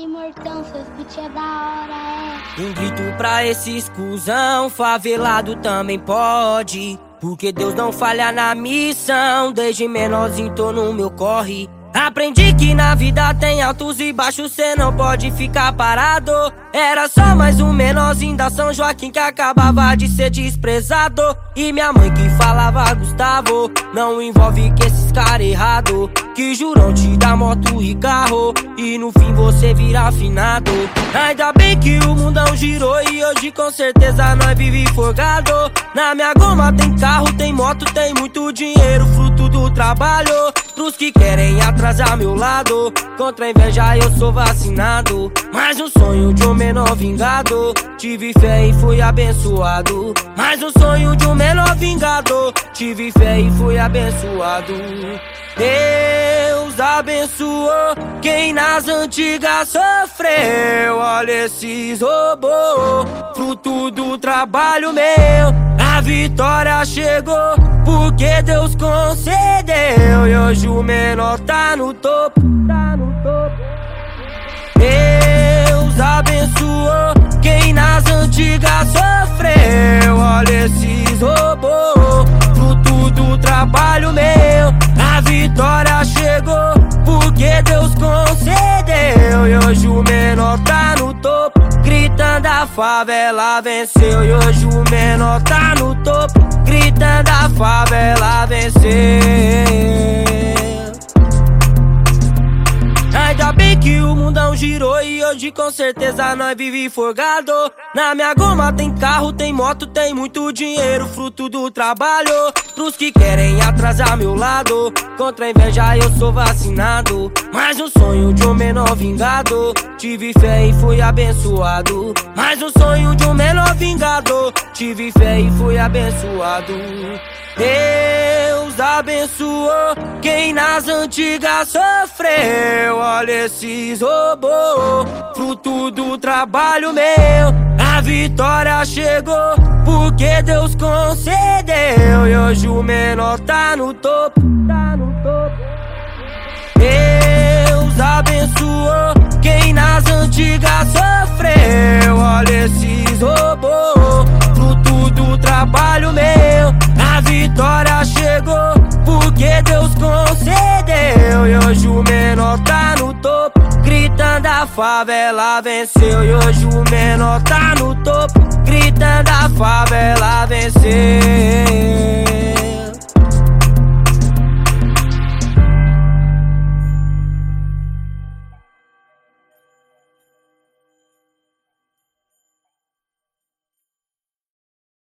Mortão, seus beats é da hora, é. Um grito pra esses cuzão, favelado também pode. Porque Deus não falha na missão, desde menorzinho tô no meu corre. Aprendi que na vida tem altos e baixos, cê não pode ficar parado. Era só mais um menorzinho da São Joaquim que acabava de ser desprezado. E minha mãe que falava, Gustavo, não envolve com esses cara errado, que juram te dar moto e carro, e no fim você vira afinado. Ainda bem que o mundão girou e hoje com certeza nós vive folgado. Na minha goma tem carro, tem moto, tem muito dinheiro, fruto do trabalho. Pros que querem atrasar meu lado, contra a inveja eu sou vacinado. Mais um sonho de um menor vingado, tive fé e fui abençoado. Mais um sonho de um menor vingado, tive fé e fui abençoado. Deus abençoou quem nas antigas sofreu. Olha esses robôs, fruto do trabalho meu. A vitória chegou porque Deus concedeu, e hoje o menor tá no topo, tá no topo. Deus abençoou quem nas antigas sofreu. Olha esses robôs, fruto do trabalho meu. A vitória chegou porque Deus concedeu, e hoje o menor tá no topo, gritando a favela venceu. E hoje o menor tá no topo, gritando a favela venceu. Ainda bem que o mundão girou e hoje com certeza nós vive folgado. Na minha goma tem carro, tem moto, tem muito dinheiro, fruto do trabalho. Pros que querem atrasar meu lado, contra a inveja eu sou vacinado. Mais um sonho de um menor vingado, tive fé e fui abençoado. Mais um sonho de um menor vingado, tive fé e fui abençoado. Deus abençoou quem nas antigas sofreu. Olha esses robôs, fruto do trabalho meu. A vitória chegou porque Deus concedeu, e hoje o menor tá no topo, tá no topo. Deus abençoou quem nas antigas sofreu. Olha esses robôs, fruto do trabalho meu. A vitória chegou porque Deus concedeu, e hoje o menor tá no topo, gritando a favela venceu. E hoje o menor tá no topo, gritando a favela venceu.